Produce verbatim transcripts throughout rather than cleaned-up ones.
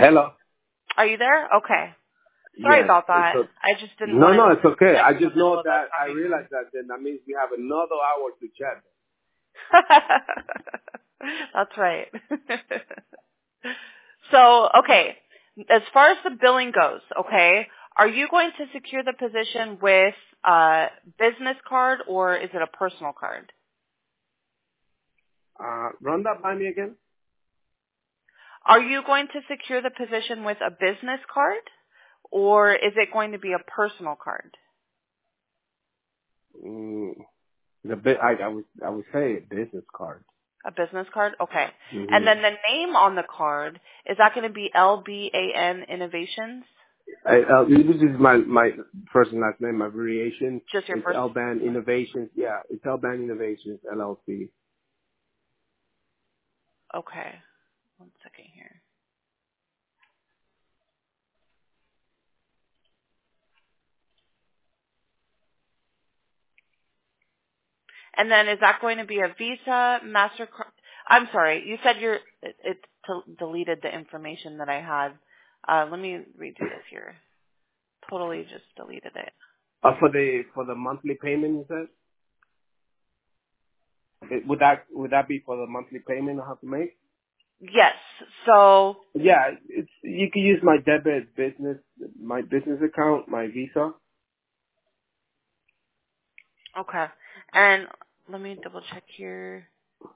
Hello. Are you there? Okay. Sorry Yes. about that. So, I just didn't no, want no, to it's okay. I disconnect in the just middle know of us that I realized that then that means we have another hour to chat. having. That's right. So, okay. As far as the billing goes, okay, are you going to secure the position with a business card or is it a personal card? Uh, run that by me again. Are you going to secure the position with a business card or is it going to be a personal card? Mm, the bit I, I would I would say a business card. A business card? Okay. And Mm-hmm. then the name on the card, is that going to be L B A N Innovations? I, uh, this is my my first and last name. My variation. Just your It's first? L-Band Innovations. Yeah, it's L-Band Innovations L L C. Okay. One second here. And then is that going to be a Visa, MasterCard? I'm sorry, you said you're, it, it t- deleted the information that I had. Uh, let me redo this here. Totally just deleted it. Uh, for the for the monthly payment, you said? It, would that would that be for the monthly payment I have to make? Yes, so, Yeah, it's you can use my debit business my business account, my Visa. okay. And let me double check here.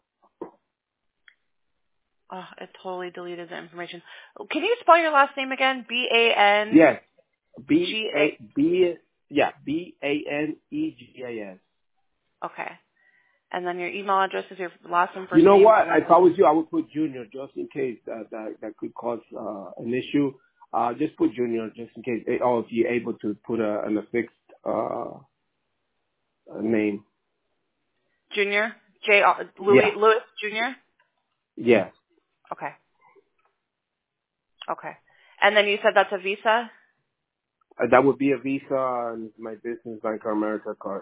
Oh, it totally deleted the information. Can you spell your last name again? B A N Yes, B G A A. B yeah B A N E G A S. Okay. And then your email address is your last and You first know name. what? If I was you, I would put Junior just in case uh, that that could cause uh, an issue. Uh, just put Junior just in case. eh, Oh, if you're able to put a, an affixed uh, name. Junior? J. Louis Yeah. Lewis Junior? Yes. Okay. Okay. And then you said that's a Visa? Uh, that would be a Visa and my business Bank of America card.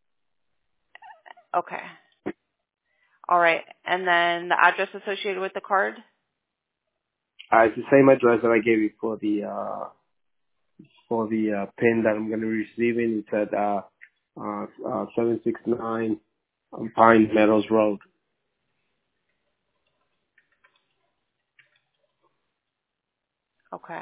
Okay. All right. And then the address associated with the card? Uh, it's the same address that I gave you for the uh, for the uh, pin that I'm going to be receiving. It's at uh, uh, uh, seven six nine Pine Meadows Road. Okay.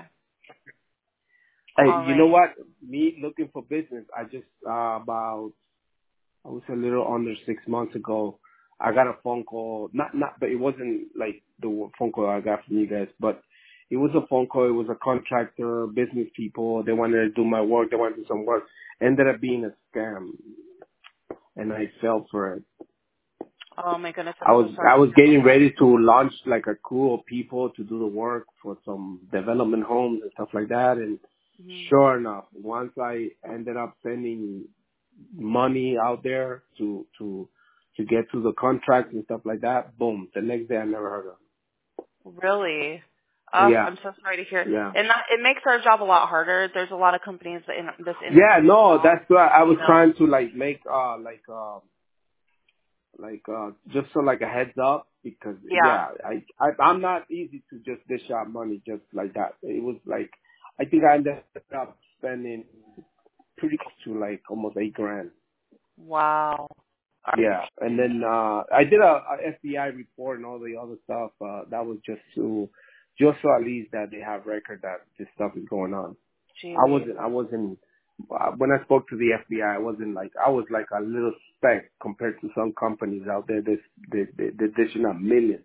Hey, All you know right. what? Me looking for business. I just uh, about I was a little under six months ago. I got a phone call. Not not, but it wasn't like the phone call I got from you guys, but it was a phone call. It was a contractor, business people. They wanted to do my work. They wanted to do some work. Ended up being a scam, and I fell for it. Oh my goodness, I I'm so was sorry I to was hear about getting that. ready to launch like a crew of people to do the work for some development homes and stuff like that. And Hmm. sure enough, once I ended up sending money out there to to to get to the contracts and stuff like that, boom, the next day I never heard of Really? them. Oh, Yeah, I'm so sorry to hear. yeah. And that, it makes our job a lot harder. There's a lot of companies that in this Yeah, industry as no, well. that's why I You was know? trying to like make uh like uh like uh just so like a heads up because Yeah. yeah, I, I I'm not easy to just dish out money just like that. It was like I think I ended up spending pretty close to like almost eight grand. Wow. Yeah, and then uh I did a, a F B I report and all the other stuff. Uh That was just to just so at least that they have record that this stuff is going on. I Jeez. wasn't I wasn't uh, when I spoke to the F B I, I I wasn't like I was like a little speck compared to some companies out there. They they they they're dishing out millions.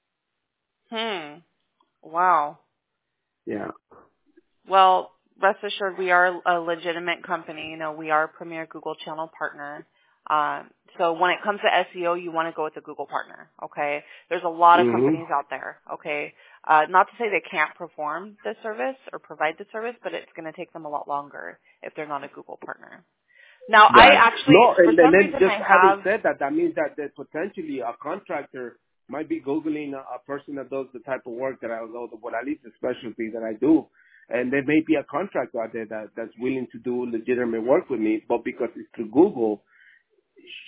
Hmm. Wow. Yeah. Well, rest assured we are a legitimate company. You know, we are a premier Google channel partner. Um, so when it comes to S E O, you want to go with a Google partner, okay? There's a lot of Mhm. companies out there, okay? Uh, not to say they can't perform the service or provide the service, but it's going to take them a lot longer if they're not a Google partner. Now, I Right. actually, No, for and, and some then reason, just I having have, said that, that means that, that potentially a contractor might be Googling a, a person that does the type of work that I know, well, at least the specialty that I do. And there may be a contractor out there that, that's willing to do legitimate work with me, but because it's through Google,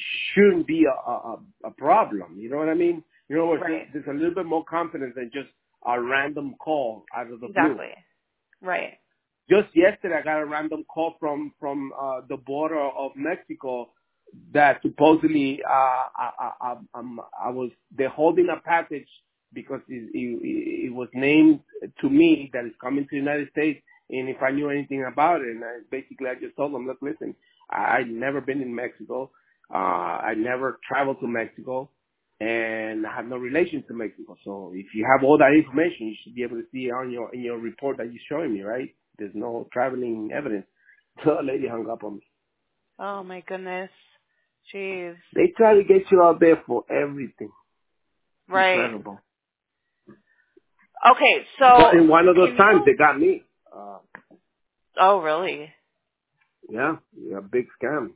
shouldn't be a, a, a problem. You know what I mean? You know, there's, right. there's a little bit more confidence than just a random call out of the blue. Exactly. Right. Just yesterday, I got a random call from from uh, the border of Mexico that supposedly uh, I, I, I, I'm, I was they're holding a package because it, it, it was named to me that it's coming to the United States, and if I knew anything about it, and I, basically I just told them, look, listen, I, I've never been in Mexico, uh, I never traveled to Mexico, and I have no relation to Mexico. So if you have all that information, you should be able to see it on your in your report that you're showing me, right? There's no traveling evidence. So the lady hung up on me. Oh my goodness. Jeez. They try to get you out there for everything. Right. Incredible. Okay, so But in one of those can times, you... they got me. Uh, Oh, really? yeah, yeah, big scam.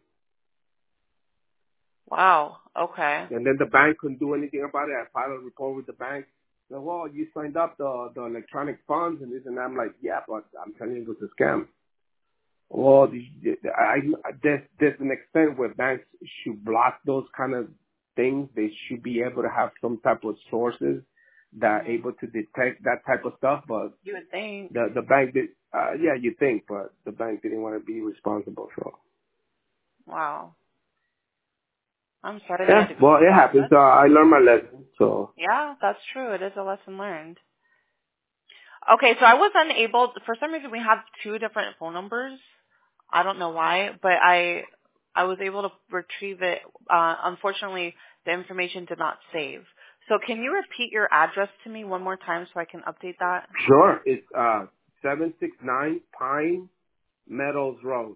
Wow. Okay. And then the bank couldn't do anything about it. I filed a report with the bank. So, well, you signed up the the electronic funds and this and that. I'm like, yeah, but I'm telling you it was a scam. Well, the, the, I, there's, there's an extent where banks should block those kind of things. They should be able to have some type of sources that are Mm-hmm. able to detect that type of stuff. But You would think. the the bank did, uh, yeah, you think, but the bank didn't want to be responsible. So Wow. I'm sorry that you yeah, had to go well, through it that. happens. That's... So I learned my lesson. So Yeah, that's true. It is a lesson learned. Okay, so I was unable, for some reason we have two different phone numbers. I don't know why, but I I was able to retrieve it. Uh, unfortunately, the information did not save. So can you repeat your address to me one more time so I can update that? sure, it's uh seven six nine Pine Meadows Road.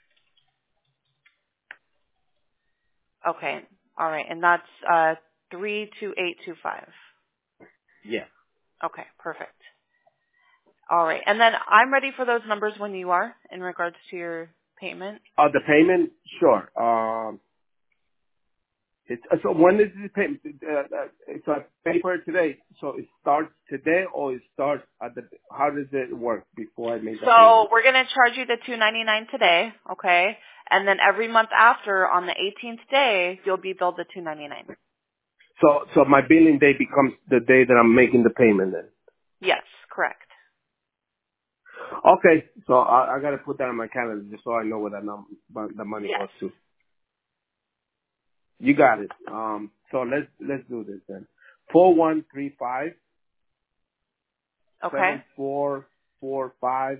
Okay, all right, and that's uh, three two eight two five. Yeah. Okay, perfect. All right, and then I'm ready for those numbers when you are in regards to your payment. Uh, the payment, sure. Um, it's uh, so when is the payment? Uh, uh, it's a paper today, so it starts today or it starts at the. How does it work before I make the So payment? we're going to charge you the two ninety-nine today, okay? And then every month after, on the eighteenth day, you'll be billed the two ninety-nine. So, so my billing day becomes the day that I'm making the payment. Then. Yes, correct. Okay, so I, I got to put that on my calendar just so I know where that num- the money Yes. goes to. You got it. Um, so let's let's do this then. Four one three five Okay. seven four four five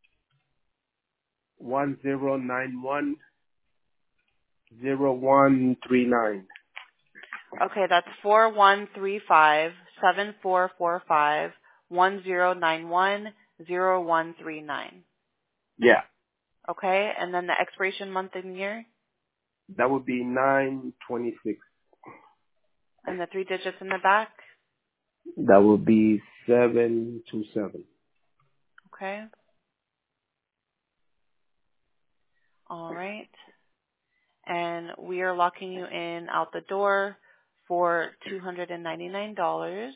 one zero nine one zero one three nine. Okay, that's four one three five seven four four five one zero nine one zero one three nine. Yeah, Okay, and then the expiration month and year, that would be nine twenty six. and the three digits in the back. That would be seven two seven. Okay. All right. And we are locking you in out the door for two hundred ninety-nine dollars.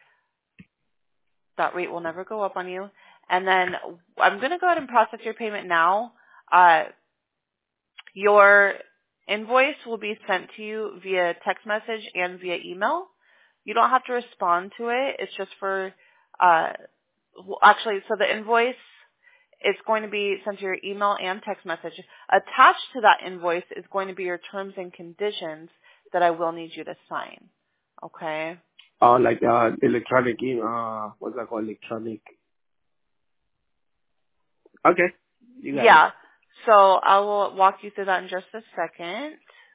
That rate will never go up on you. And then I'm going to go ahead and process your payment now. Uh, your invoice will be sent to you via text message and via email. You don't have to respond to it. It's just for, uh, well, actually, so the invoice is going to be sent to your email and text message. Attached to that invoice is going to be your terms and conditions that I will need you to sign. Okay? Uh, like uh, electronic, e- uh, what's that called? Electronic. Okay, you got it. Yeah. So I will walk you through that in just a second.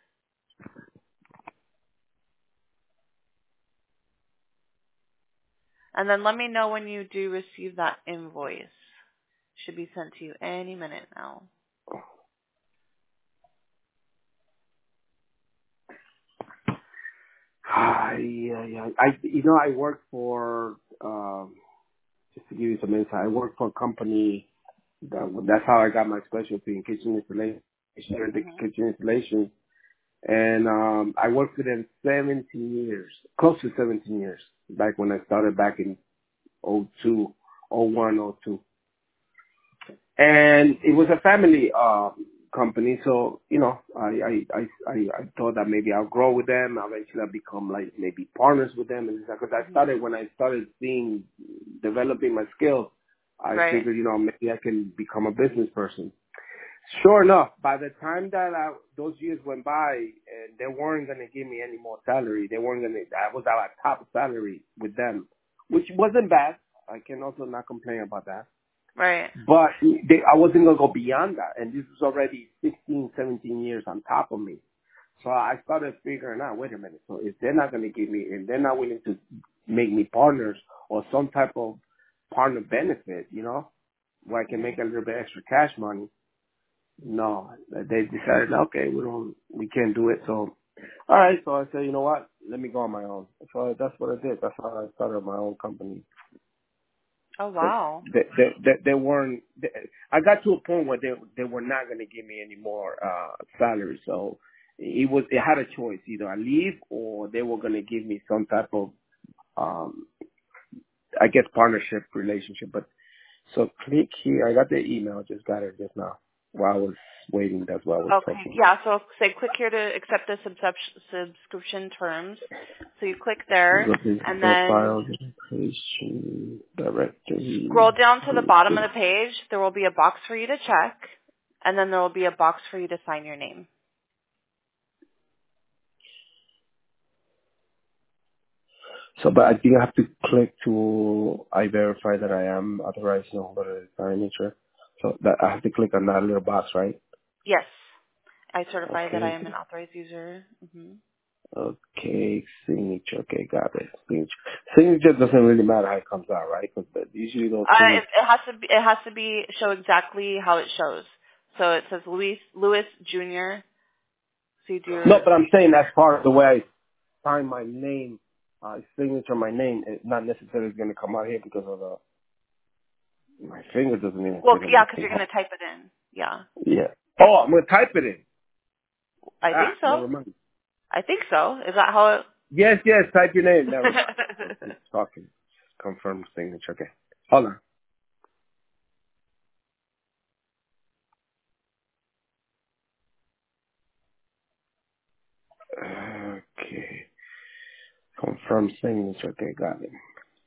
And then let me know when you do receive that invoice. Should be sent to you any minute now. I, yeah, I, you know, I work for, um, just to give you some insight, I work for a company that, that's how I got my specialty in kitchen installation, Mhm. kitchen installation. And, um, I worked with them seventeen years, close to seventeen years, back when I started back in oh two, oh one, oh two. And it was a family, uh, company. So, you know, I, I, I, I, I thought that maybe I'll grow with them. Eventually I'll become like maybe partners with them. And because I Mm-hmm. started, when I started seeing, developing my skills, I Right. figured, you know, maybe I can become a business person. Sure enough, by the time that I, those years went by, and they weren't going to give me any more salary, they weren't going to, I was at a top salary with them, which wasn't bad. I can also not complain about that. Right. But they, I wasn't going to go beyond that. And this was already sixteen, seventeen years on top of me. So I started figuring out, wait a minute. So if they're not going to give me, if they're not willing to make me partners or some type of partner benefit, you know, where I can make a little bit extra cash money, no, they decided, okay, we don't, we can't do it. So, all right. So I said, you know what? Let me go on my own. So that's what I did. That's how I started my own company. Oh, wow. They, they, they, they weren't, they, I got to a point where they, they were not going to give me any more, uh, salary. So it was, it had a choice. Either I leave or they were going to give me some type of, um, I guess partnership relationship. But so click here. I got the email. Just got it just now while I was waiting. That's why I was Okay. talking. Yeah. So say click here to accept the subscrip- subscription terms. So you click there, and then Profile, education, directory. scroll down to the bottom of the page. There will be a box for you to check, and then there will be a box for you to sign your name. So, but I think I have to click to, I verify that I am authorized to hold a signature. So that I have to click on that little box, right? Yes. I certify that I Okay. am an authorized user. hmm Okay, signature. Okay, got it. Signature. Signature doesn't really matter how it comes out, right? Because usually those Uh, it, signatures. it has to be. It has to be show exactly how it shows. So it says Luis Lewis Junior So you do No, your. but I'm saying that's part of the way I sign my name, uh, signature, my name. It's not necessarily going to come out here because of the, my finger doesn't even Well, fit in yeah, the because thing. you're gonna type it in. Yeah, Yeah. Oh, I'm going to type it in. I think Ah, so. never mind. I think so. Is that how Yes, yes, type your name. Never mind. I'm, it? I'm talking. Confirm signature. Okay. Hold on. Okay. Confirm signature. Okay, got it.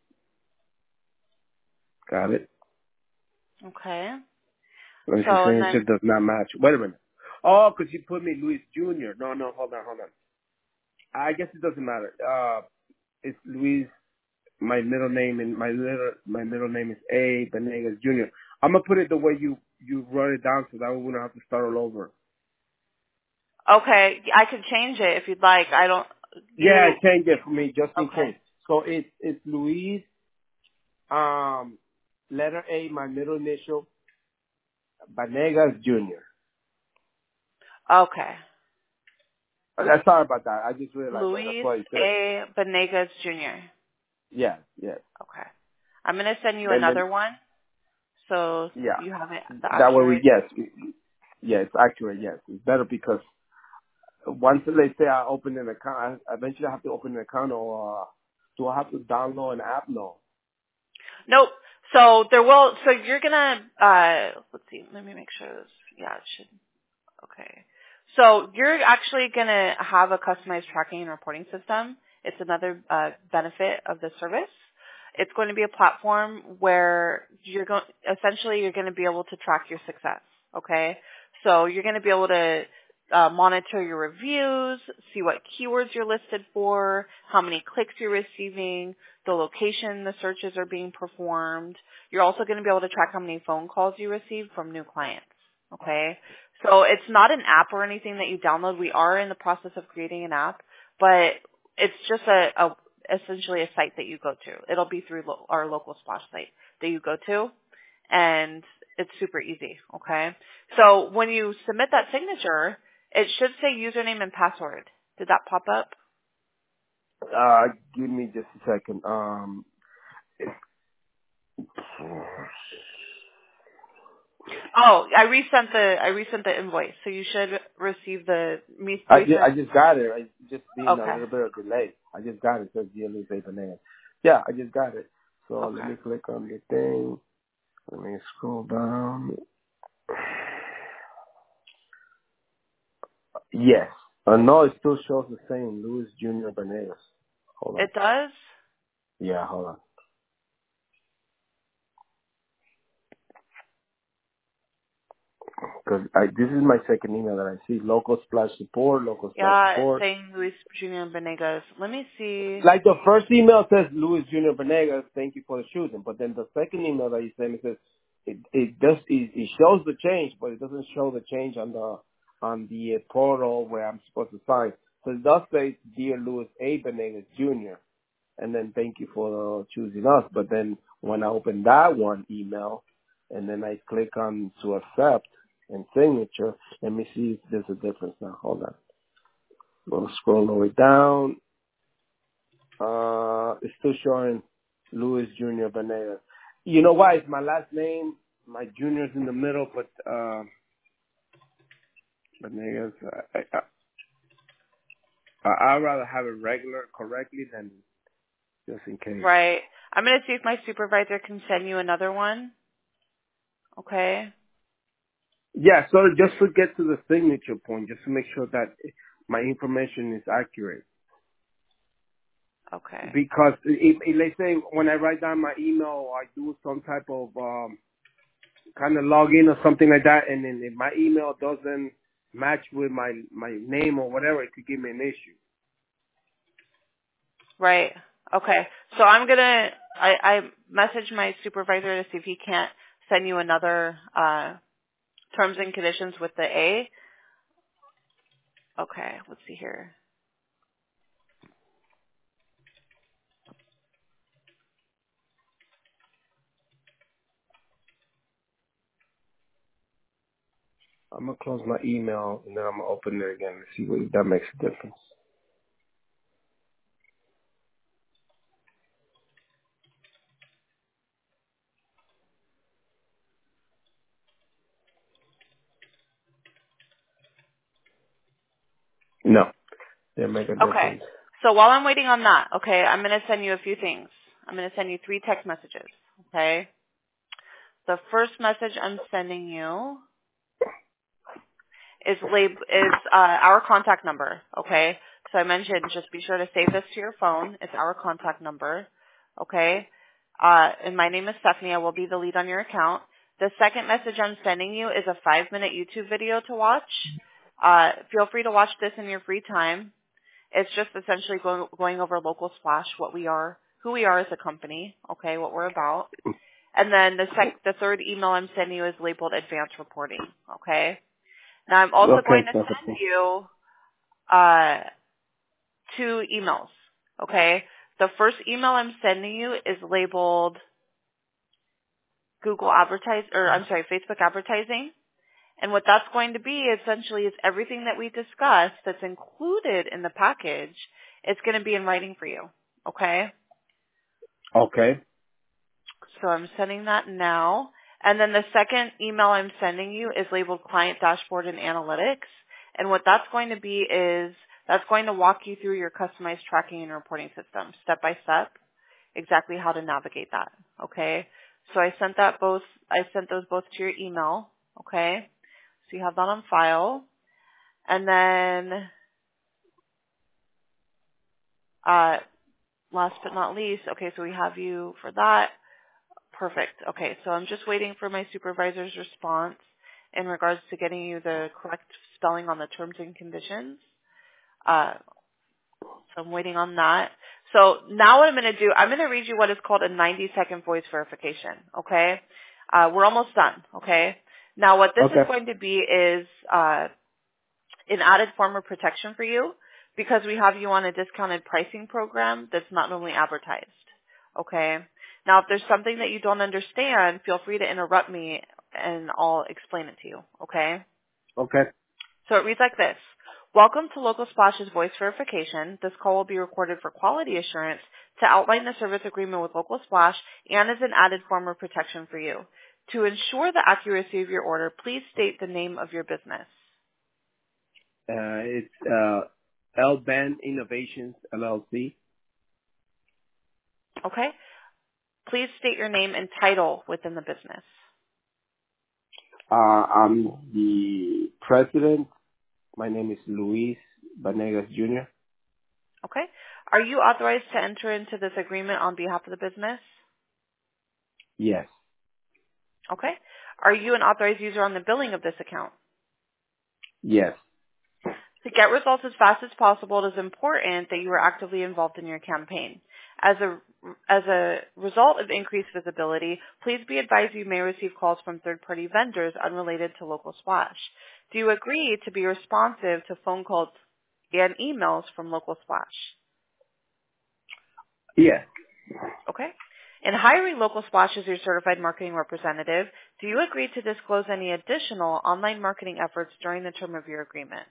Got it. Okay. Let me So see. and Signature then does not match. Wait a minute. Oh, because you put me Luis Junior No, no, hold on, hold on. I guess it doesn't matter. Uh, it's Luis. My middle name and my little my middle name is A. Benegas Junior I'm gonna put it the way you you wrote it down, so that way we don't have to start all over. okay, I could change it if you'd like. I don't. Yeah, You change it for me just in okay? case. So it's it's Luis. Um, letter A, my middle initial, Benegas Junior Okay. Uh, Sorry about that. I just realized that. That's Luis why I said. A. Benegas Junior Yeah, yeah. Okay. I'm gonna send you And then another one so yeah, you have it the that way we accurate. yes, yeah, it's accurate. Yes, it's better because once they say I open an account, I eventually I have to open an account, or uh, do I have to download an app? No. Nope. So there will. So you're gonna. Uh, let's see. Let me make sure. This, yeah, it should. Okay. So you're actually going to have a customized tracking and reporting system. It's another uh, benefit of the service. It's going to be a platform where you're going, essentially you're going to be able to track your success. Okay. So you're going to be able to uh, monitor your reviews, see what keywords you're listed for, how many clicks you're receiving, the location the searches are being performed. You're also going to be able to track how many phone calls you receive from new clients. Okay. So it's not an app or anything that you download. We are in the process of creating an app, but it's just a, a essentially a site that you go to. It'll be through lo- our local splash site that you go to, and it's super easy. Okay. So when you submit that signature, it should say username and password. Did that pop up? Uh, give me just a second. Um, Oh, I resent the I resent the invoice, so you should receive the me I just, I resent. just got it. I just being a Okay. little bit of delay. I just got it. It says dear Luis A. Benegas. Yeah, I just got it. So let Okay. me click on the thing. Let me scroll down. Yes. Uh, no, it still shows the same. Luis Junior Venegas. Hold on. It does? Yeah, hold on. Because this is my second email that I see. Local Splash Support, Local Splash Yeah, it's Support. saying Luis Junior Venegas. Let me see. Like the first email says Luis Junior Venegas, thank you for the shooting. But then the second email that you sent me says it it does it, it shows the change, but it doesn't show the change on the on the uh, portal where I'm supposed to sign. So it does say Dear Luis A. Venegas Junior and then thank you for uh, choosing us. But then when I open that one email and then I click on to accept and signature, let me see if there's a difference now. Hold on. We'll scroll all the way down. Uh, it's still showing Luis Junior Venegas. You know why? It's my last name. My junior's in the middle, but uh, Venegas. I, I, I, I'd rather have it regular correctly than just in case. Right. I'm going to see if my supervisor can send you another one. Okay. Yeah, so just to get to the signature point, just to make sure that my information is accurate. Okay. Because if, if let's say when I write down my email, I do some type of um, kind of login or something like that, and then if my email doesn't match with my my name or whatever, it could give me an issue. Right. Okay. So I'm going to, I, I messaged my supervisor to see if he can't send you another uh, terms and conditions with the A. Okay. Let's see here. I'm gonna close my email and then I'm gonna open it again and see what, if that makes a difference. No, didn't make a Okay. difference. So while I'm waiting on that, okay, I'm going to send you a few things. I'm going to send you three text messages, okay? The first message I'm sending you is lab- is uh, our contact number, okay? So I mentioned just be sure to save this to your phone. It's our contact number, okay? Uh, and my name is Stephanie. I will be the lead on your account. The second message I'm sending you is a five-minute YouTube video to watch. Uh, feel free to watch this in your free time. It's just essentially going, going over Local Splash, what we are, who we are as a company, okay, what we're about. And then the sec- the third email I'm sending you is labeled Advanced Reporting, okay? Now I'm also going Okay, to Stephanie. send you uh, two emails, okay? The first email I'm sending you is labeled Google Advertise, or I'm sorry, Facebook Advertising. And what that's going to be essentially is everything that we discussed that's included in the package. It's going to be in writing for you, okay? Okay. So I'm sending that now. And then the second email I'm sending you is labeled Client Dashboard and Analytics. And what that's going to be is that's going to walk you through your customized tracking and reporting system, step by step, exactly how to navigate that, okay? So I sent that both, I sent those both to your email, okay? So you have that on file. And then, uh, last but not least, okay, so we have you for that. Perfect. Okay, so I'm just waiting for my supervisor's response in regards to getting you the correct spelling on the terms and conditions. Uh, so I'm waiting on that. So now what I'm going to do, I'm going to read you what is called a ninety second voice verification, okay? Uh, we're almost done, okay? Now what this Okay. is going to be is uh, an added form of protection for you because we have you on a discounted pricing program that's not normally advertised, okay? Now, if there's something that you don't understand, feel free to interrupt me and I'll explain it to you, okay? Okay. So it reads like this. Welcome to Local Splash's voice verification. This call will be recorded for quality assurance to outline the service agreement with Local Splash and as an added form of protection for you. To ensure the accuracy of your order, please state the name of your business. Uh, it's uh, L-Ben Innovations, L L C. Okay? Please state your name and title within the business. Uh, I'm the president My name is Luis Vanegas Junior Okay. Are you authorized to enter into this agreement on behalf of the business? Yes. Okay. Are you an authorized user on the billing of this account? Yes. To get results as fast as possible, it is important that you are actively involved in your campaign. As a, as a result of increased visibility, please be advised you may receive calls from third-party vendors unrelated to Local Splash. Do you agree to be responsive to phone calls and emails from Local Splash? Yes. Okay. In hiring Local Splash as your certified marketing representative, do you agree to disclose any additional online marketing efforts during the term of your agreement?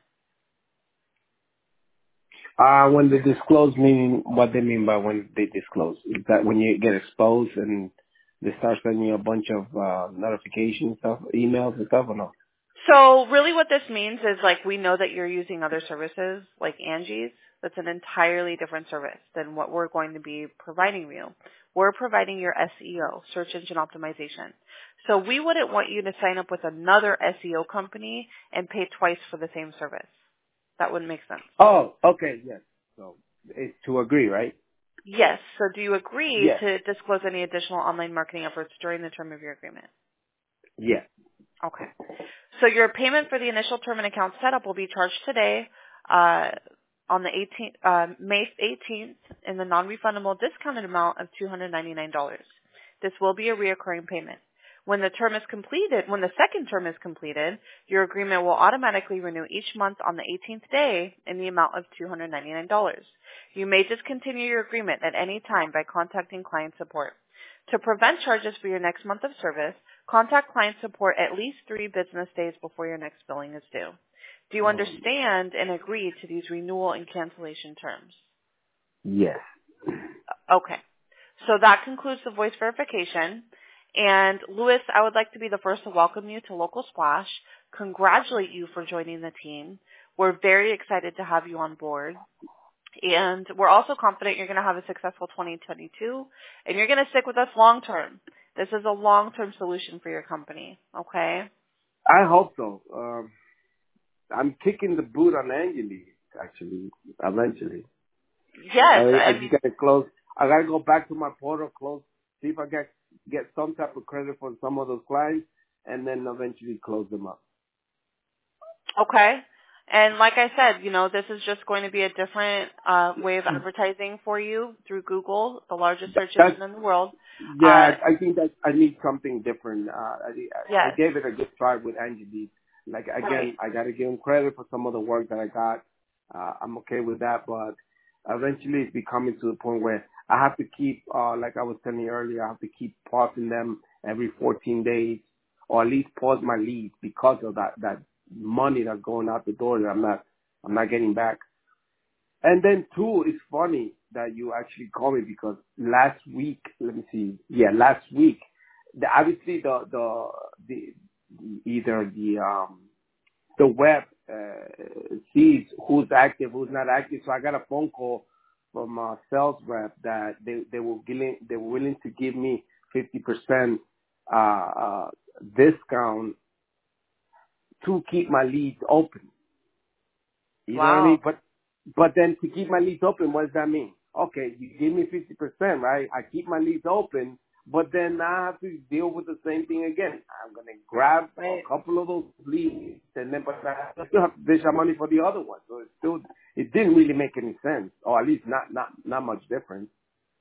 Uh, when they disclose, meaning what they mean by when they disclose? Is that when you get exposed and they start sending you a bunch of uh, notification stuff, emails and stuff, or no? So really what this means is like we know that you're using other services like Angie's. That's an entirely different service than what we're going to be providing you. We're providing your S E O, search engine optimization. So we wouldn't want you to sign up with another S E O company and pay twice for the same service. That wouldn't make sense. Oh, okay, yes. So it's to agree, right? Yes. So do you agree Yes. to disclose any additional online marketing efforts during the term of your agreement? Yes. Okay. So your payment for the initial term and account setup will be charged today uh, on the eighteenth, uh, May eighteenth in the non-refundable discounted amount of two hundred ninety-nine dollars. This will be a reoccurring payment. When the term is completed, when the second term is completed, your agreement will automatically renew each month on the eighteenth day in the amount of two hundred ninety-nine dollars. You may discontinue your agreement at any time by contacting client support. To prevent charges for your next month of service, contact client support at least three business days before your next billing is due. Do you Um, understand and agree to these renewal and cancellation terms? yes. Okay. So that concludes the voice verification. And Louis, I would like to be the first to welcome you to Local Splash, congratulate you for joining the team. We're very excited to have you on board. And we're also confident you're going to have a successful twenty twenty-two, and you're going to stick with us long term. This is a long-term solution for your company, okay? I hope so. Um, I'm kicking the boot on Angeli, actually, eventually. Yes, I, I I just mean, gotta close. I gotta go back to my portal, close, see if I get get some type of credit for some of those clients, and then eventually close them up. okay. And like I said, you know, this is just going to be a different uh, way of advertising for you through Google, the largest That, search that's engine in the world. Uh, yeah. I think that I need something different. Uh, I I I yes, gave it a good try with Angeli. Like right. again, I gotta give him credit for some of the work that I got. Uh, I'm okay with that, but eventually it's becoming to the point where I have to keep, uh, like I was telling you earlier, I have to keep pausing them every fourteen days, or at least pause my leads because of that that money that's going out the door that I'm not I'm not getting back. And then two, it's funny that you actually call me because last week, let me see, yeah, last week, the, obviously the the the either the um the web uh, sees who's active, who's not active. So I got a phone call from a sales rep that they they were willing they were willing to give me fifty percent uh, uh, discount to keep my leads open. You know what I mean? Wow. But but then to keep my leads open, what does that mean? Okay, you give me fifty percent, right? I keep my leads open, but then I have to deal with the same thing again. I'm gonna grab a Right. couple of those leads, and then but I still have to dish out money for the other one. So it still it didn't really make any sense, or at least not not not much difference.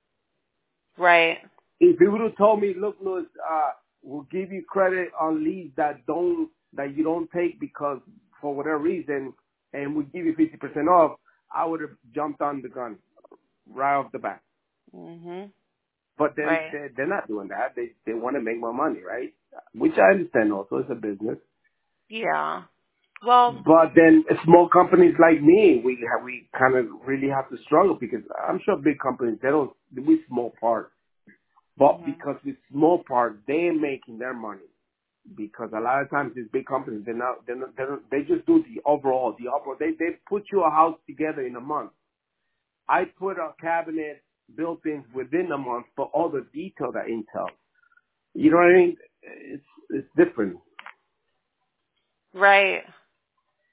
Right. If you would have told me, look, Louis, uh, we'll give you credit on leads that don't that you don't take because for whatever reason, and we give you fifty percent off, I would have jumped on the gun right off the bat. Mhm. But then Right. they're, they're not doing that. They they want to make more money, right? Which I understand also. It's a business. Yeah. Well. But then small companies like me, we have, we kind of really have to struggle because I'm sure big companies, they don't, we small part. But Mhm. because with small part, they're making their money. Because a lot of times these big companies, they're not, they're not, they're not, they just do the overall, the overall. They, they put you a house together in a month. I put a cabinet built-ins within a month for all the detail that Intel. You know what I mean? It's, it's different. Right.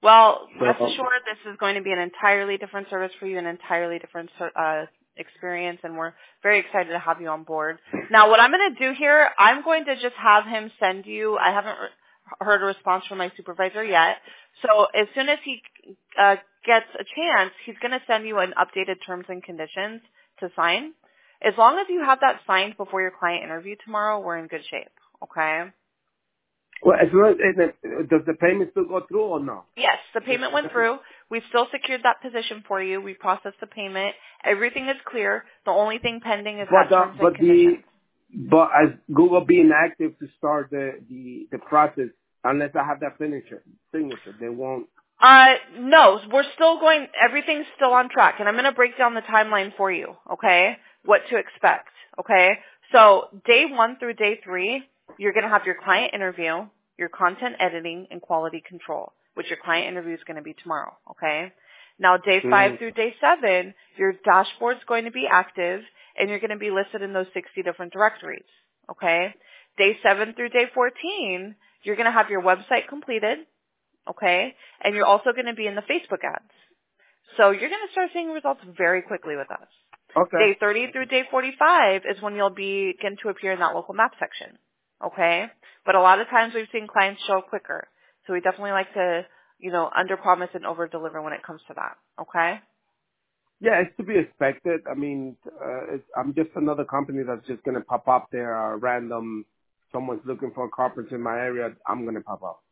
Well, So, rest assured, this is going to be an entirely different service for you, an entirely different uh, experience, and we're very excited to have you on board. Now, what I'm going to do here, I'm going to just have him send you, I haven't re- heard a response from my supervisor yet, so as soon as he uh, gets a chance, he's going to send you an updated terms and conditions to sign. As long as you have that signed before your client interview tomorrow, we're in good shape, okay? well, as well, as, does the payment still go through or no? Yes, the payment went through. We've still secured that position for you. We processed the payment. Everything is clear. The only thing pending is But that uh, terms and but the conditions. but as Google being active to start the the the process, unless I have that signature signature, they won't. Uh, no, we're still going, everything's still on track, and I'm going to break down the timeline for you, okay? What to expect, okay? So day one through day three, you're going to have your client interview, your content editing, and quality control, which your client interview is going to be tomorrow, okay? Now day five Mm-hmm. through day seven, your dashboard's going to be active, and you're going to be listed in those sixty different directories, okay? Day seven through day fourteen, you're going to have your website completed, okay? And you're also going to be in the Facebook ads. So you're going to start seeing results very quickly with us. Okay. Day thirty through day forty-five is when you'll begin to appear in that local map section, okay? But a lot of times we've seen clients show quicker. So we definitely like to, you know, under-promise and over-deliver when it comes to that, okay? Yeah, it's to be expected. I mean, uh, it's, I'm just another company that's just gonna pop up there. Uh, random, someone's looking for a carpenter in my area. I'm gonna pop up.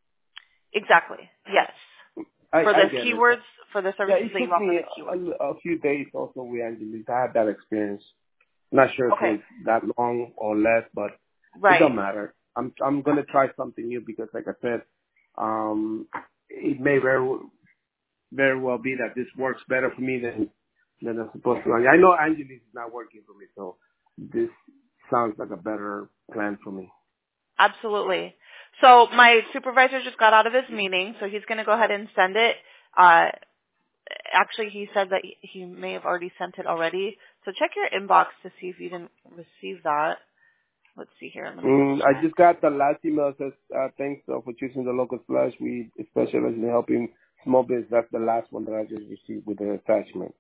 Exactly, yes. I, For I the get it. keywords, for the Yeah, services it that you took offer me the keywords. a, a few days also with Angelis. I had that experience. Not sure if it Okay, was that long or less, but it right. don't matter. I'm I'm gonna try something new because, like I said, um, it may very very well be that this works better for me than than it's supposed to. I know Angelis is not working for me, so this sounds like a better plan for me. Absolutely. So my supervisor just got out of his meeting, so he's going to go ahead and send it. Uh, actually, he said that he may have already sent it already. So check your inbox to see if you didn't receive that. Let's see here. Let me Mm, just I check. just got the last email that says uh, thanks uh, for choosing the local splash. We specialize in helping small business. That's the last one that I just received with the attachment.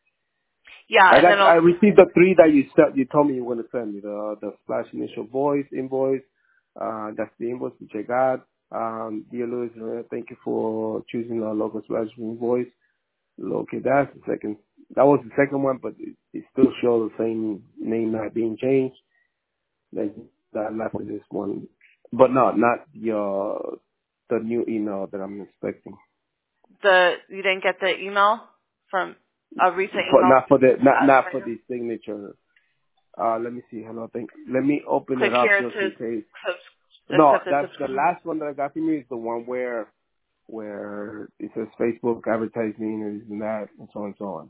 Yeah, I and then got I it'll, received the three that you sent. You told me you were going to send me the the splash initial voice invoice. Uh, that's the invoice which I got. Um, dear Louis, uh, thank you for choosing our local splash invoice. Okay, that's the second. That was the second one, but it, it still shows the same name not being changed. Like that left with this one, but no, not your the new email that I'm expecting. the you didn't get the email from a recent For, email. not for the not Uh, not right for now. the signature. Uh, let me see. Hello, thank. Let me open Click it up here just to in case. subs- No, accept the that's the subscription. last one that I got from you is the one where where it says Facebook advertising and this and that and so on and so on.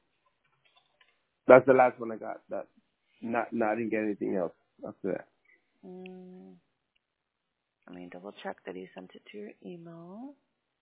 That's the last one I got. That not not I didn't get anything else after that. Mm, let me double check that he sent it to your email.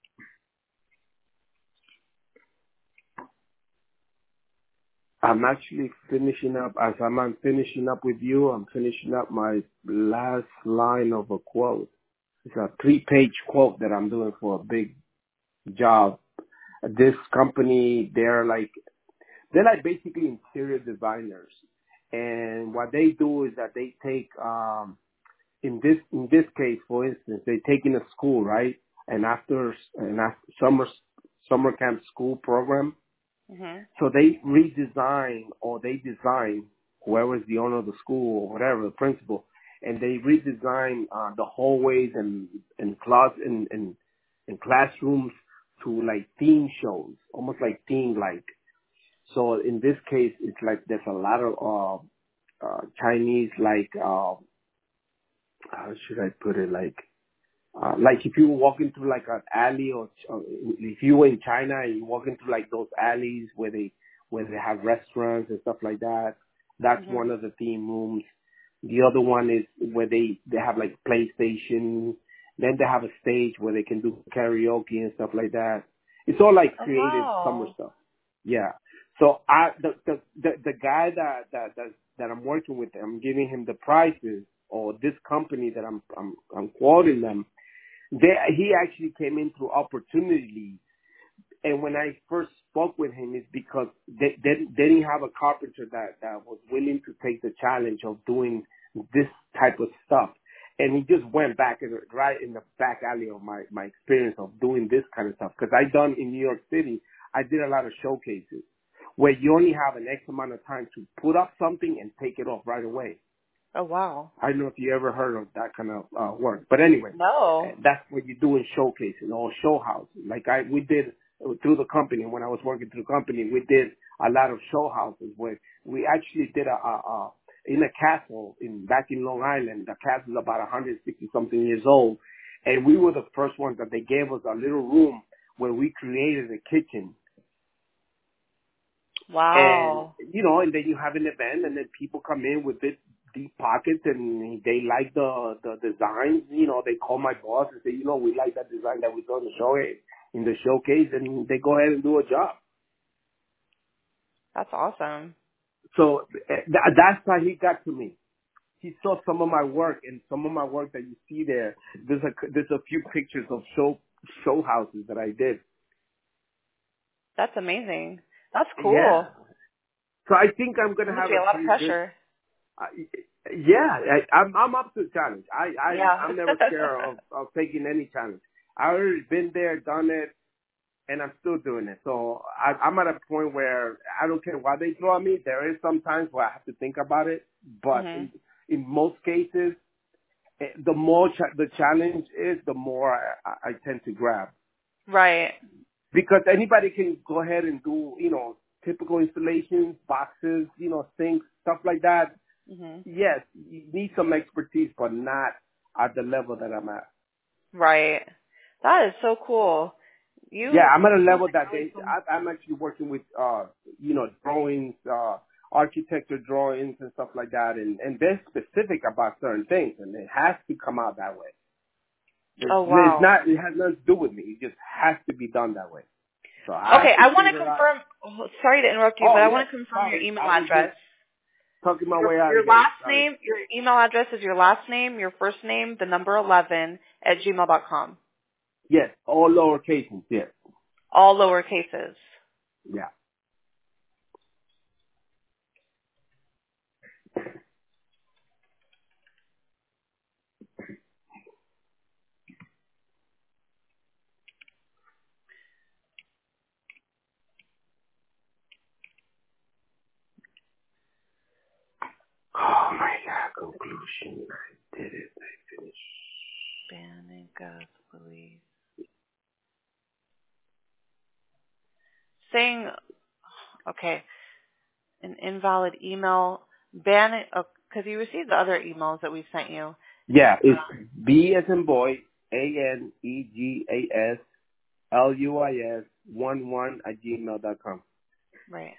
I'm actually finishing up, as I'm I'm finishing up with you, I'm finishing up my last line of a quote. It's a three-page quote that I'm doing for a big job. This company, they're like, they're like basically interior designers. And what they do is that they take, um, in this, in this case, for instance, they take in a school, right? And after, and after summer, summer camp school program, Mhm. so they redesign or they design, whoever is the owner of the school or whatever, the principal, and they redesign uh, the hallways and and class and and, and classrooms to like theme shows, almost like theme like. So in this case, it's like there's a lot of uh, uh, Chinese like uh, how should I put it like. Uh, like if you were walking through like an alley or uh, if you were in China and you walk into like those alleys where they, where they have restaurants and stuff like that, that's one Mhm. of the theme rooms. The other one is where they, they have like PlayStation. Then they have a stage where they can do karaoke and stuff like that. It's all like Oh creative summer wow. stuff. Yeah. So I, the, the, the, the guy that, that, that, that I'm working with, I'm giving him the prices or this company that I'm, I'm, I'm quoting them. They, he actually came in through opportunity. And when I first spoke with him, it's because they, they, they didn't have a carpenter that, that was willing to take the challenge of doing this type of stuff. And he just went back in, right in the back alley of my, my experience of doing this kind of stuff. Because I done in New York City, I did a lot of showcases where you only have an X amount of time to put up something and take it off right away. Oh, wow. I don't know if you ever heard of that kind of uh, work. But anyway, No. that's what you do in showcasing or show houses. Like I, we did through the company, when I was working through the company, we did a lot of show houses where we actually did a, a, a in a castle in back in Long Island. The castle is about one hundred sixty something years old. And we were the first ones that they gave us a little room where we created a kitchen. Wow. And, you know, and then you have an event and then people come in with this deep pockets and they like the, the designs. You know, they call my boss and say, you know, we like that design that we saw in the show, in the showcase, and they go ahead and do a job. That's awesome. So th- that's how he got to me. He saw some of my work, and some of my work that you see there, there's a, there's a few pictures of show, show houses that I did. That's amazing. That's cool. Yeah. So I think I'm going to have a, a lot of pretty pressure. Good, uh, yeah, I, I'm, I'm up to the challenge. I, I, Yeah. I'm never scared of, of taking any challenge. I already been there, done it, and I'm still doing it. So I, I'm at a point where I don't care what they throw at me. There is some times where I have to think about it, but Mm-hmm. in, in most cases, the more cha- the challenge is, the more I, I tend to grab. Right. Because anybody can go ahead and do, you know, typical installations, boxes, you know, sinks, stuff like that. Mm-hmm. Yes, you need some expertise, but not at the level that I'm at. Right. That is so cool. You. Yeah, I'm at a level that really they, cool. I, I'm actually working with, uh, you know, drawings, uh, architecture drawings and stuff like that. And, and they're specific about certain things, and it has to come out that way. It's, Oh, wow. it's not, it has nothing to do with me. It just has to be done that way. So I Okay, have to I want to figure out. confirm. Oh, sorry to interrupt you, Oh, but I yes, want to confirm sorry. your email I was address. just talking my Your, way out your of it. last Sorry. name, your email address is your last name, your first name, the number eleven at gmail dot com. Yes, all lowercase, yes. All lower cases. Yeah. Oh my God, conclusion. I did it. I finished. Banegas, Louise. Saying, okay, an invalid email. Ban, because you received the other emails that we sent you. Yeah, it's B as in boy, A N E G A S L U I S one one at gmail dot com. Right.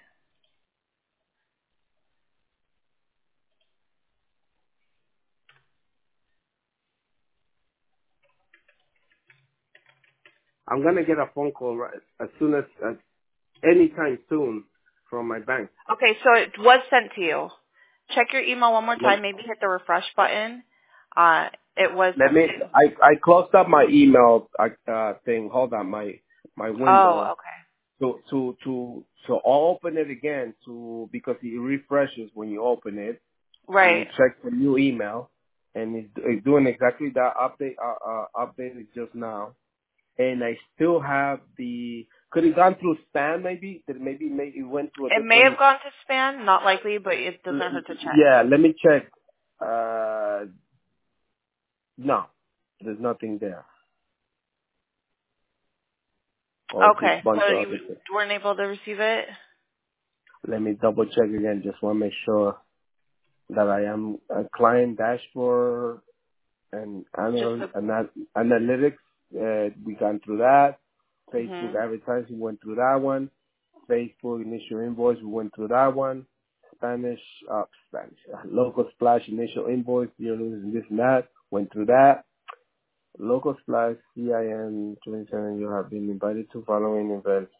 I'm gonna get a phone call right, as soon as, as anytime soon from my bank. Okay, so it was sent to you. Check your email one more Let, time. Maybe hit the refresh button. Uh, it was let sent me. to you. I I closed up my email uh, thing. Hold on, my my window. Oh, okay. To to to so I'll open it again to because it refreshes when you open it. And you Right. check the new email, and it's, it's doing exactly that update. Uh, uh, updated just now, and I still have the. Could it gone through spam? Maybe did it maybe maybe it went to a It may have different. gone to spam. Not likely, but it doesn't hurt to check. Yeah, let me check. Uh, no, there's nothing there. Oh, just Okay. a bunch So of you other things. weren't able to receive it? Let me double check again. Just want to make sure that I am a client dashboard and Just anal, the. anal, analytics. Uh, we gone through that. Facebook Mhm. advertising, we went through that one. Facebook initial invoice, we went through that one. Spanish, uh, Spanish, uh, local splash initial invoice, you're losing this and that, went through that. Local splash, C I M twenty-seven, you have been invited to following events.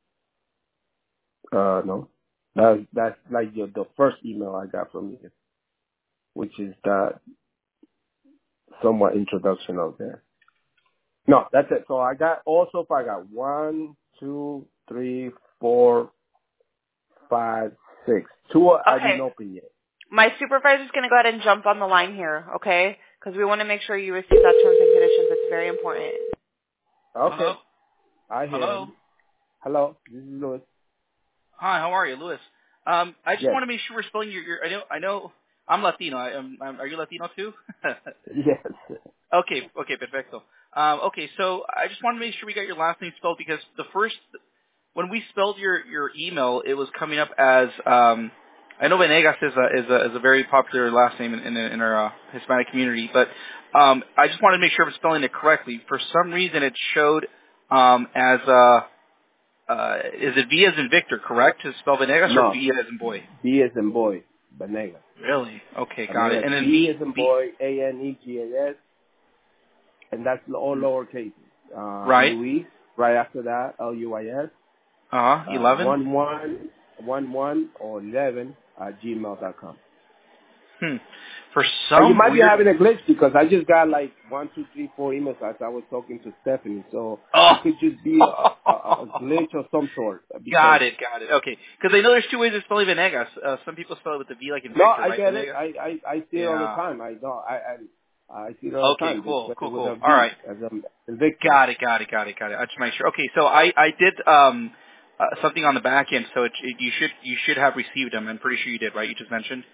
Uh, no. That's, that's like your, the first email I got from you, which is that somewhat introduction out there. No, that's it. So I got all so far. I got one, two, three, four, five, six. Two I Okay. didn't open yet. My supervisor's going to go ahead and jump on the line here, okay? Because we want to make sure you receive that terms and conditions. It's very important. Okay, Hello? I hear Hello? him. Hello, this is Louis. Hi, how are you, Louis? Um, I just Yes, want to make sure we're spelling your, your I know, I know, I'm Latino. I, am, I'm, are you Latino too? yes. okay, okay, perfecto. Um, okay, so I just wanted to make sure we got your last name spelled because the first, when we spelled your, your email, it was coming up as, um, I know Venegas is a, is a, is a very popular last name in, in, in our uh, Hispanic community, but um, I just wanted to make sure I'm spelling it correctly. For some reason, it showed um, as uh, uh, is it V as in Victor, correct? To spell Venegas or No, V as in boy? B as in boy, Banega. Really? Okay, got it. Banega, And then B V, as in V boy, A N E G A S, and that's all lower cases. Uh, right? Luis, right after that, L U I S, Uh huh. uh, eleven. one one, one one or eleven at gmail dot com. Hmm. For And you some might be weird. having a glitch because I just got like one, two, three, four emails as I was talking to Stephanie. So Oh. it could just be a, a, a glitch of some sort. Because Got it, got it. Okay, because I know there's two ways of spelling Venegas. Uh, some people spell it with the V like in no, Victor, I right? get it. Venegas. I, I, I see it all the Yeah. time. I know. I, I, I see it all the Okay, time. They cool, spell it cool, with cool. a All V right. as a, a Victor. Got it, got it, got it, got it. I just make sure. Okay, so I, I did um uh, something on the back end, so it, it, you should you should have received them. I'm pretty sure you did, right? You just mentioned.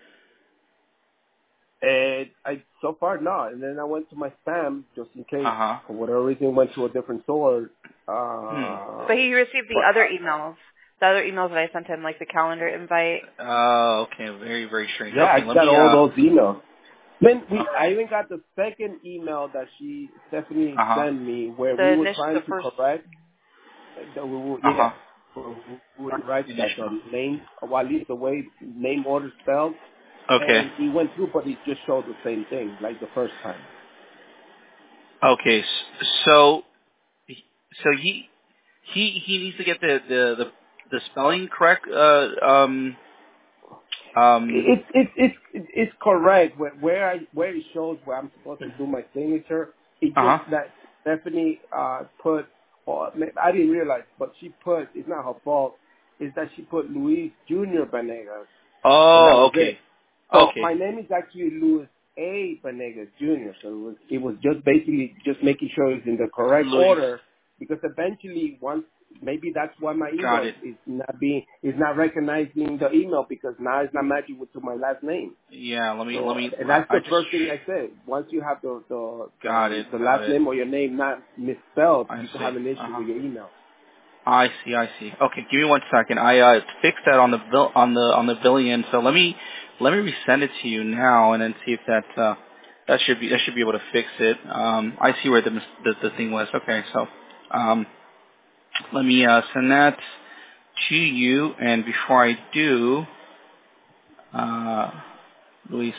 And I so far not. And then I went to my spam just in case Uh huh. for whatever reason went to a different store. Hmm. Uh, But he received the but other I, emails, the other emails that I sent him, like the calendar invite. Oh, okay. Very, very strange. yeah, I Okay, let got me. all Uh. those emails. Then we, Okay. I even got the second email that she Stephanie Uh huh. sent me where The we were initial, the trying to first. correct that we were, Uh huh. yeah, we were correct that Initial. the name, or at least the way name order spelled, Okay. and it went through, but it just showed the same thing like the first time. Okay. s- So, so he he he needs to get the the the, the spelling correct. Uh. Um. Um. It's it's it's it's correct where where I where it shows where I'm supposed to do my signature. It Uh just huh. that Stephanie uh put, or I didn't realize, but she put. It's not her fault. Is that she put Luis Junior Banegas, and that Oh. was Okay. it. So Okay. my name is actually Luis A. Banegas Junior So it was it was just basically just making sure it's in the correct Luis. order because eventually once maybe that's why my Got email it. is not being is not recognizing the email because now it's not matching with to my last name. Yeah. Let me. Let So me. and I, that's I the just. first thing I said. Once you have the the Got the, it. the Got last it. name or your name not misspelled, I you can see. have an Uh issue huh. with your email. I see. I see. Okay. Give me one second. I uh fixed that on the bill on the on the billing end. So let me let me resend it to you now and then see if that uh that should be that should be able to fix it. Um. I see where the mis- the, the thing was. Okay. So um. Let me uh send that to you. And before I do, uh, Luis.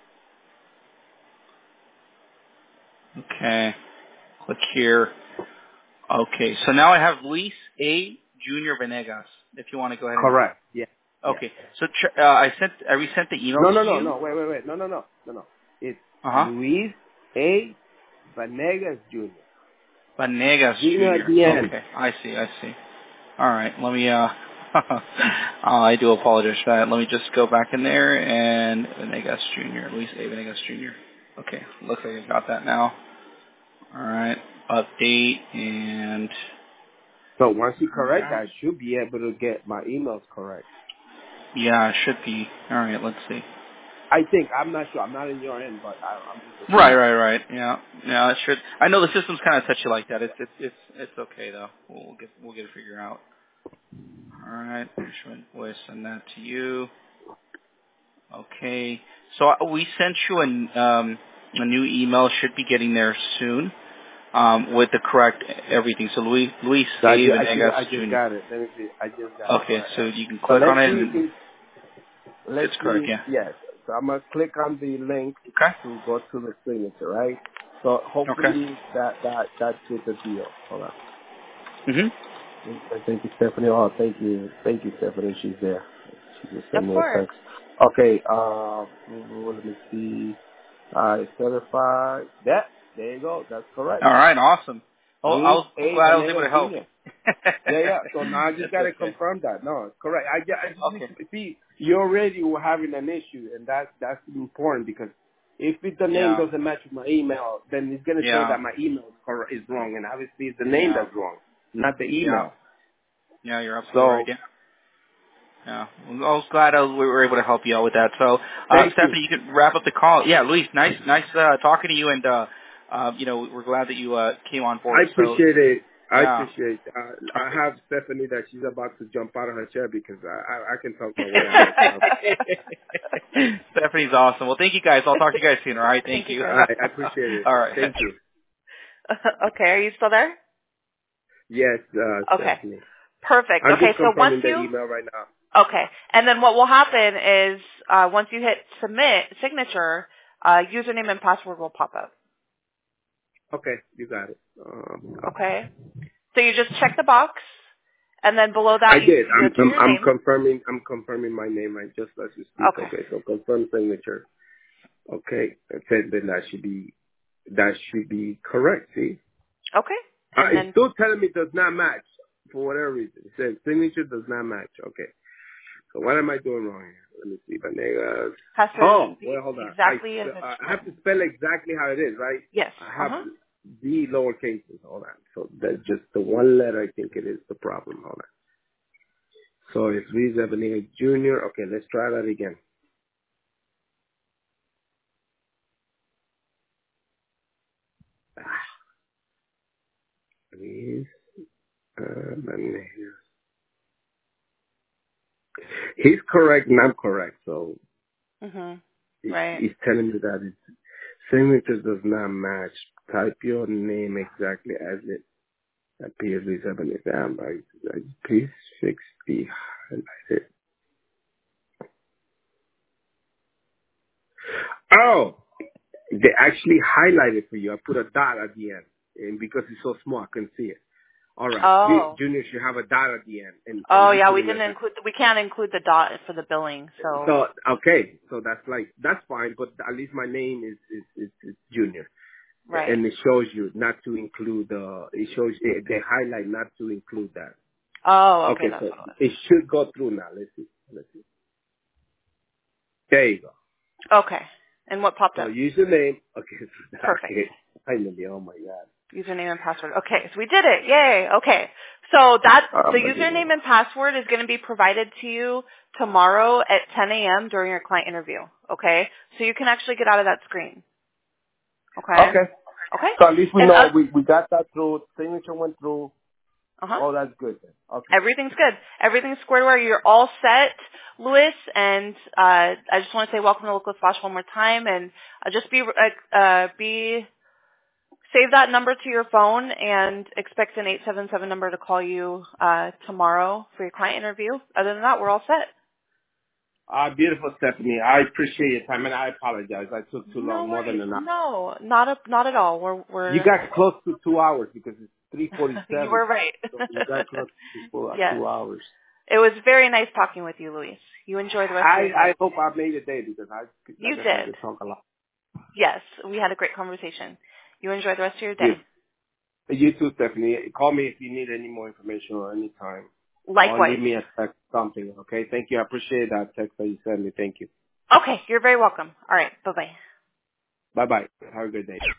Okay. Click here. Okay, so now I have Luis A. Junior Venegas. If you want to go ahead and Correct. Yeah. Yeah. okay, so tr- uh, I sent I resent the email No, no, to no, you. no. Wait, wait, wait. No, no, no, no, no. It's Uh huh. Luis A. Vanegas Junior Venegas Junior at Junior the end. Okay, I see, I see. All right, let me. Uh, uh, I do apologize for that. Let me just go back in there and Venegas Junior Luis A. Venegas Junior Okay, looks like I got that now. All right, update and So once you correct, yeah, I should be able to get my emails correct. yeah, it should be. All right, let's see. I think. I'm not sure. I'm not in your end, but I, I'm just Right, assuming. right, right. Yeah, yeah. It should. I know the system's kind of touchy like that. It's it's it's it's okay though. We'll, we'll get we'll get it figured out. All right. Show invoice. Send that to you. Okay. So uh, we sent you an um a new email. Should be getting there soon. Um, with the correct everything. So Luis Luis So I Save just, and I just, Egas I just Junior got it. Let me see. I just got it. All Okay. right. So you can So click on let's it see and if let's it's correct. see. Yeah. Yes. So I'm gonna click on the link Okay. to go to the signature, right? So Okay. hopefully that that that did the deal. Hold on. Mhm. Thank you, Stephanie. Oh, thank you, thank you, Stephanie. She's there. She just Of sent me a course. text. Okay. Uh, let me see. I certified. Yeah. There you go. That's correct. All right. Awesome. Oh, I Luis was A. glad I was able to Vanegas help. Junior Yeah, yeah. So now I just That's got to okay. confirm that. No, it's correct. I, ju- I just Okay. need to see you already were having an issue, and that's that's important because if it, the name Yeah. doesn't match with my email, then it's gonna show Yeah. that my email is correct is wrong, and obviously it's the name Yeah. that's wrong, not the Yeah. email. Yeah, you're absolutely right. So Yeah. Yeah. Well, I was glad I was, we were able to help you out with that. So, uh, thank you. Stephanie, you can wrap up the call. Yeah, Luis, nice, nice, uh, talking to you, and, uh, uh, you know, we're glad that you, uh, came on board. I So, appreciate it. I yeah. appreciate. Uh, I Perfect. have Stephanie that she's about to jump out of her chair because I I, I can talk my way out of it. Stephanie's awesome. Well, thank you guys. I'll talk to you guys soon. All right. Thank Thank you, you. Chris. I, I appreciate it. All right. Thank you. Okay, are you still there? Yes, uh, Okay. Stephanie. Perfect. I'm Okay, just so once confirming the you email right now. okay, and then what will happen is uh, once you hit submit signature, uh, username and password will pop up. Okay, you got it. Um, Okay, so you just check the box, and then below I that you did. you I'm, enter I'm your I'm name. confirming. I'm confirming my name. I just let you speak. Okay. Okay, so confirm signature. Okay, and then then that should be that should be correct. See, Okay, uh, and it's then still telling me it does not match for whatever reason. It says signature does not match. Okay, so what am I doing wrong here? Let me see. Vanegas. has Oh, to be well, hold on. I exactly as sp- it's I have to written. spell exactly how it is, right? Yes. I Uh have huh. the lower cases. Hold on. So that's just the one letter. I think it is the problem. Hold on. So it's Luis Vanegas Junior Okay, let's try that again. Ah, Luis uh, Vanegas. He's correct and I'm correct. So Mhm. he, Right. he's telling me that his signature does not match. Type your name exactly as it appears. Luis Vanegas. Um, I, I, please fix the highlighted. Oh, they actually highlighted for you. I put a dot at the end, and because it's so small, I couldn't see it. All right, Ju- Oh. Junior should have a dot at the end, and and Oh you yeah, put we in a didn't dot. include. We can't include the dot for the billing. So. So okay, so that's like that's fine, but at least my name is is is, is Junior, Right. and it shows you not to include the. It shows it, they highlight not to include that. Oh, okay, Okay, that's so what it was. it should go through now. Let's see. Let's see. There you go. Okay. And what popped So up? username. Okay, Perfect. okay. Finally, oh my god. Username and password. Okay, so we did it. Yay. Okay. So that the Unbelievable. username and password is going to be provided to you tomorrow at ten a.m. during your client interview. Okay? So you can actually get out of that screen. Okay? Okay. Okay? So at least we And know uh, we, we got that through. Signature went through. uh-huh. Oh, that's good then. Okay. Everything's good. Everything's squared away. You're all set, Louis. And uh, I just want to say welcome to Local Splash one more time. And uh, just be uh, uh, be save that number to your phone and expect an eight seven seven number to call you uh, tomorrow for your client interview. Other than that, we're all set. Uh, beautiful, Stephanie. I appreciate your time, and I apologize. I took too No long, more than worries. an hour. No, not a, not at all. We're You we're got close to two hours because it's three you forty-seven. were right. So you got close to four, Yes, two hours. it was very nice talking with you, Luis. You enjoy the rest of I your day. I hope I made a day because I You like I said I did. could talk a lot. Yes, we had a great conversation. You enjoy the rest of your day. Beautiful. You too, Stephanie. Call me if you need any more information or any time. Or Likewise. leave me a text, something, okay? Thank you. I appreciate that text that you sent me. Thank you. Okay, you're very welcome. All right, bye-bye. Bye-bye. Have a good day.